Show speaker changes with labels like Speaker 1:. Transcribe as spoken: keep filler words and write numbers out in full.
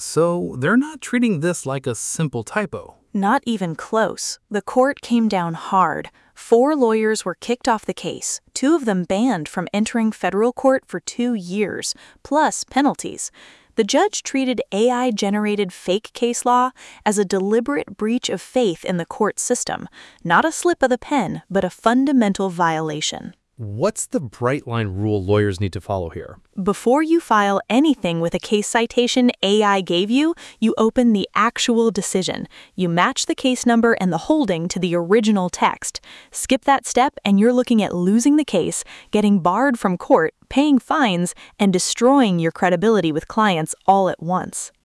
Speaker 1: So they're not treating this like a simple typo.
Speaker 2: Not even close. The court came down hard. Four lawyers were kicked off the case, two of them banned from entering federal court for two years, plus penalties. The judge treated A I-generated fake case law as a deliberate breach of faith in the court system, not a slip of the pen, but a fundamental violation.
Speaker 3: What's the bright line rule lawyers need to follow here?
Speaker 2: Before you file anything with a case citation A I gave you, you open the actual decision. You match the case number and the holding to the original text. Skip that step and you're looking at losing the case, getting barred from court, paying fines, and destroying your credibility with clients all at once.